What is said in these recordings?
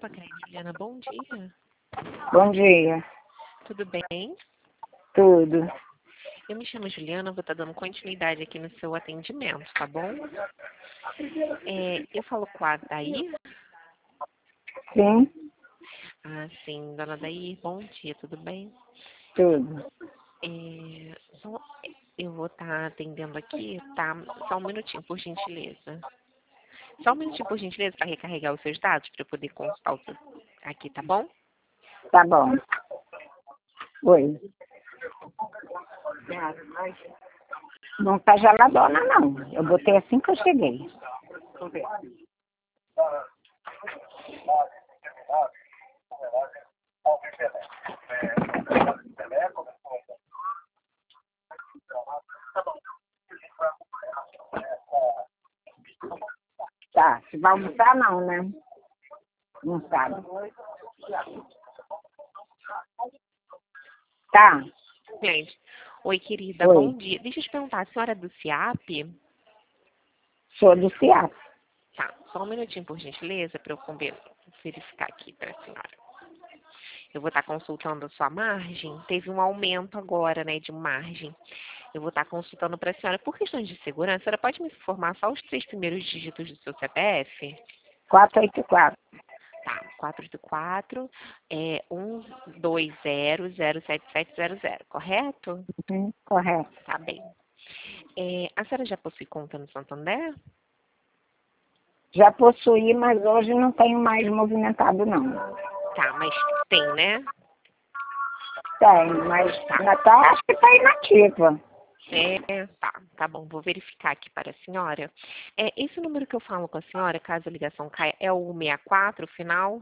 Sapucaí, Juliana, bom dia. Bom dia. Tudo bem? Tudo. Eu me chamo Juliana, vou estar dando continuidade aqui no seu atendimento, tá bom? Eu falo com a Daí? Sim, Ah, sim, dona Daí, bom dia, tudo bem? tudo. Só, eu vou estar atendendo aqui, tá? Só um minutinho, por gentileza. Só um minutinho, por gentileza, para recarregar os seus dados, para eu poder consultar aqui, tá bom? Tá bom. Oi. Não tá geladona, não. Eu botei assim que eu cheguei. Tá, se vai almoçar, não, né? Não sabe. Tá. Gente, oi, querida, Oi. bom dia. Deixa eu te perguntar, a senhora é do CIAP? Sou do CIAP. Tá, só um minutinho, por gentileza, para eu verificar aqui para a senhora. Eu vou estar consultando a sua margem. Teve um aumento agora, né, de margem. Eu vou estar consultando para a senhora. Por questões de segurança, a senhora pode me informar só os 3 primeiros dígitos do seu CPF? 484. Tá, 484 120077700, correto? Correto. Tá bem. A senhora já possui conta no Santander? Já possuí, mas hoje não tenho mais movimentado, não. Tá, mas tem, né? Tenho, mas ainda tá, acho que tá inativa. Tá bom, vou verificar aqui para a senhora. Esse número que eu falo com a senhora, caso a ligação caia, é o 164, final?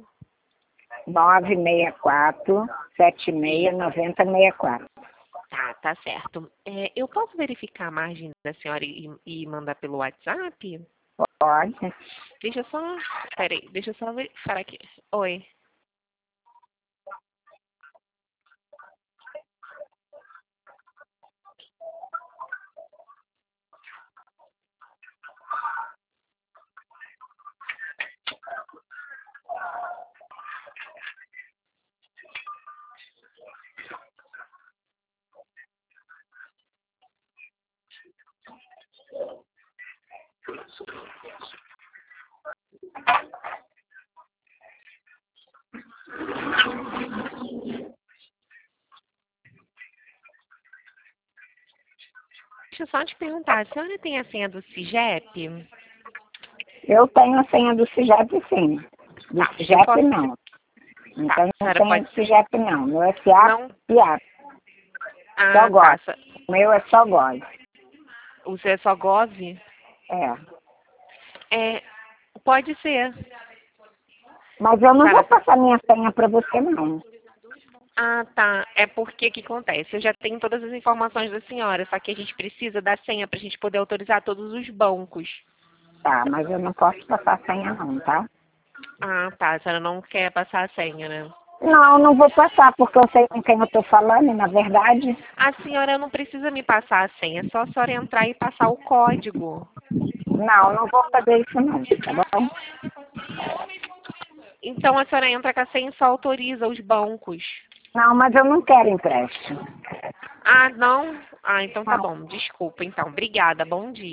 964 76 9064. Tá certo. Eu posso verificar a margem da senhora e mandar pelo WhatsApp? Pode. Deixa eu só verificar aqui. Oi. Deixa eu só te perguntar, a senhora tem a senha do CIGEP? Eu tenho a senha do CIGEP, sim. Do Tá, eu CIGEP, posso- não. Não Tá, tenho a senhora senha pode... do CIGEP, não. Meu é FIAP, Não? FIAP. Só Ah, tá. GOV. O meu é só GOV. O seu é só GOV? Pode ser. Mas eu não vou Para... passar minha senha para você, não. Ah, tá. É porque o que acontece? Eu já tenho todas as informações da senhora, só que a gente precisa da senha para a gente poder autorizar todos os bancos. Tá, mas eu não posso passar a senha, não, tá? Ah, tá. A senhora não quer passar a senha, né? Não, não vou passar, porque eu sei com quem eu tô falando, e na verdade... A senhora não precisa me passar a senha, é só a senhora entrar e passar o código. Não vou fazer isso, não, tá bom? Então a senhora entra com a senha e só autoriza os bancos. Não, mas eu não quero empréstimo. Ah, não? Ah, então tá Não. bom. Desculpa, então. Obrigada. Bom dia.